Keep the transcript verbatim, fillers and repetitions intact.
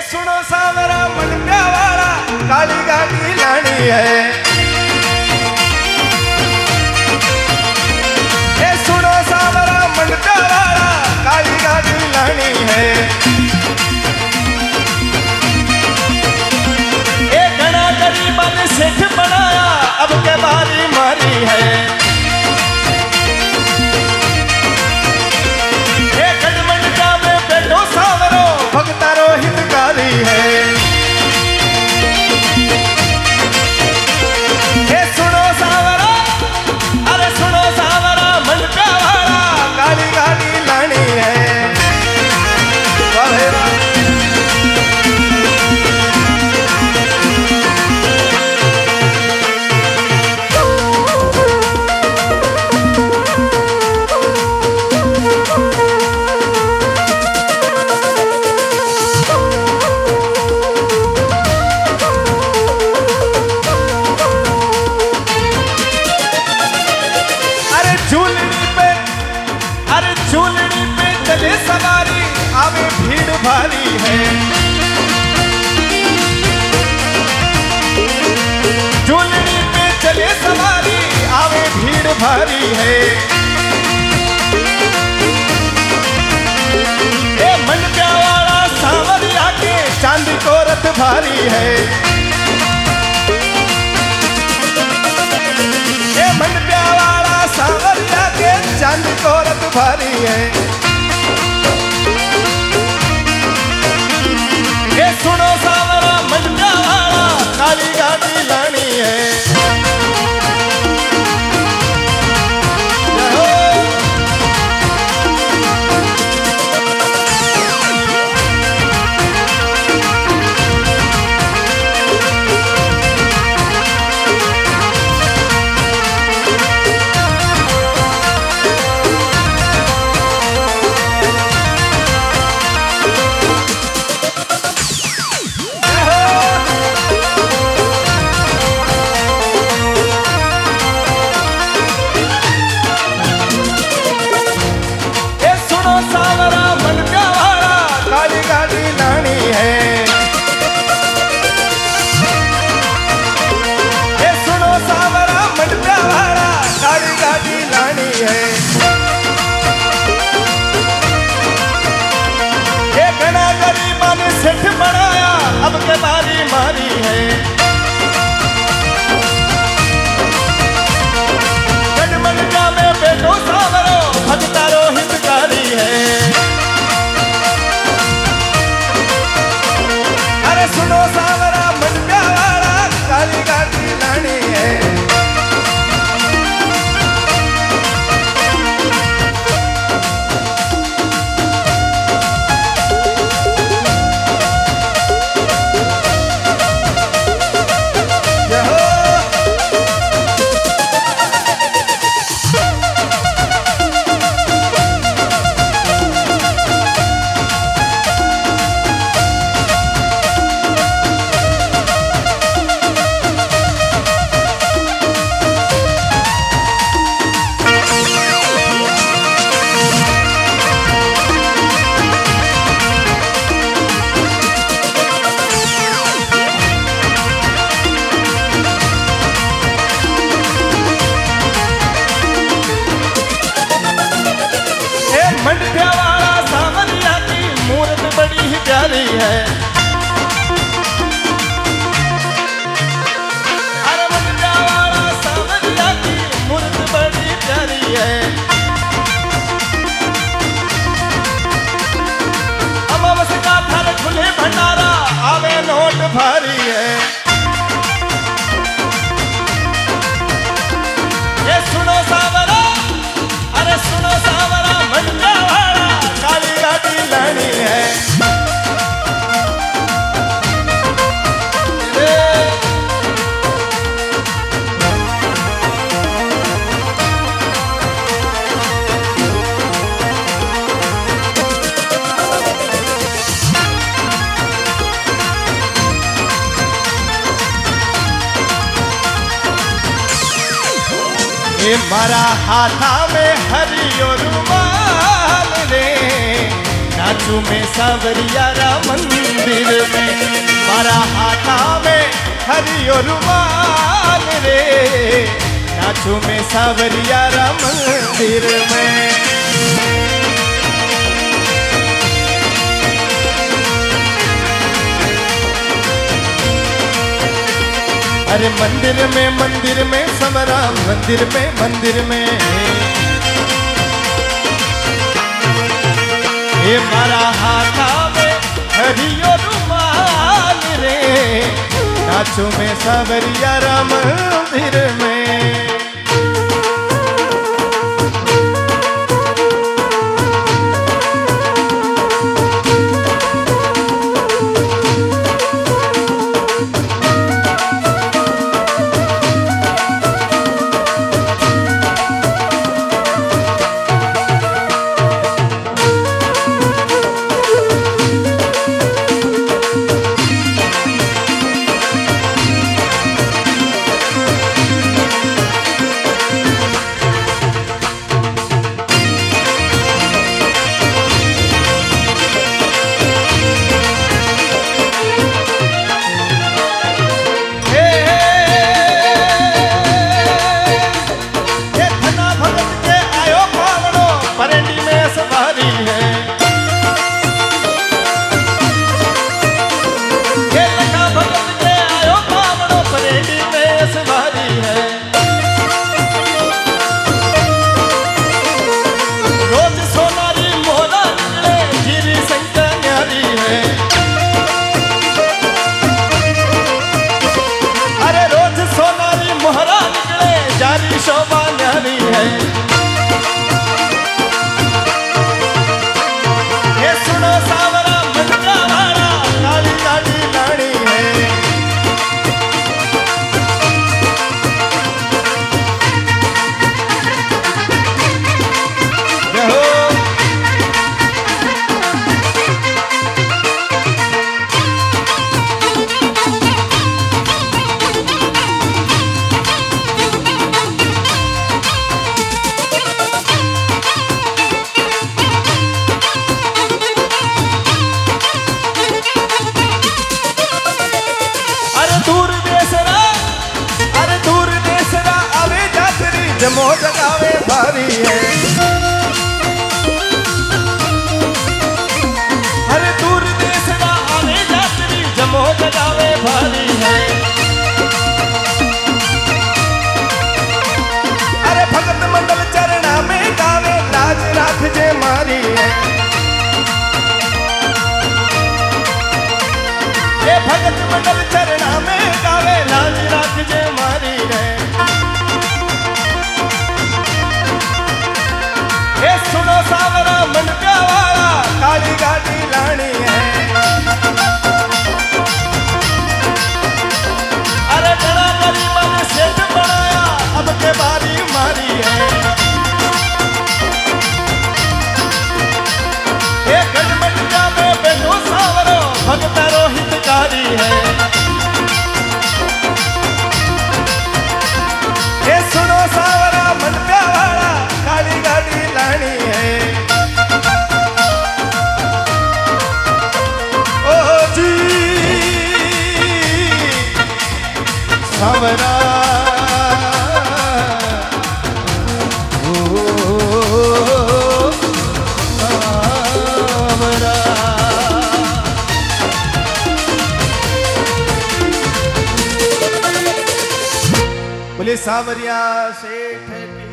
सुनो सावरा मंडा वाला काली गाड़ी लानी है। ए सुनो सावरा मंडा वाला काली गाड़ी लानी है। ए घना गरीबा ने सेठ बनाया अब के बारी मारी है। ए गढ़मंडा में बैठो सावरो भगतारो हितकारी है। ए सुनो सावरा अरे सुनो सावरा मंडा वाला काली गाड़ी लानी है। वाह वाह झूलनी पे चले सवारी आवे भीड़ भारी है। झूलनी पे चले सवारी आवे भीड़ भारी है। ए मंडा वाला सांवरिया के चांदी को रथ भारी है। ए मंडा वाला सांवरिया के चांदी को रथ भारी है। ये सुनो सावरा मंडा वाला काली गाड़ी लानी है। सावरा मंडा वाला काली गाड़ी लानी है। ए सुनो सावरा मंडा वाला काली गाड़ी लानी है। ये घना गरीबा ने सेठ बनाया अब के बारी मारी है। गढ़मंडा में बैठो सावरो भगतारो हितकारी है। अरे सुनो सावरा मंडा वाला काली गाड़ी लानी है। मंडा वाला सांवरिया की मूरत बड़ी ही प्यारी है। अरे मंडा वाला सांवरिया की मूरत बड़ी प्यारी है। अमावस का थर खुले भंडारा आवे नोट भारी है। ये सुनो सावरा अरे सुनो सावरा मंडा वाला काली गाड़ी लानी है। ये मारा हाथा में हरियो रुमाल रे नाचू में सावरिया रा मंदिर में। हरियो रुमाल रे, नाचू मैं सावरिया रा मंदिर में। अरे मंदिर में मंदिर में समरा, मंदिर में मंदिर में ये मारा हाथा में हरियो रुमाल रे, नाचो में सावरिया रा मंदिर में। शोभा न्यारी है, ये सुनो सावरा मंडा वाला, काली काली लाड़ी है। जमो जगावे भारी है, हरे दूर देश ना आवे यात्री, जमो जगावे भारी है। अरे भगत मंडल चरणा में गावे, लाज राख जे मारी है। ये भगत मंडल चरणा में गावे, लाज राख जे मारी है। ये सुनो सावरा मंडा वाला, काली गाड़ी लानी है। अरे डरा करी मन सेठ बनाया, अब के बारी मारी है। ये गढ़ मंडा में बैठो सावरो, भगत रोहितकारी है। ये सुनो सावरा मंडा वाला, काली गाड़ी लानी है। ओ जी सावरा, ओ सावरा। बोले सावरिया सेठ की।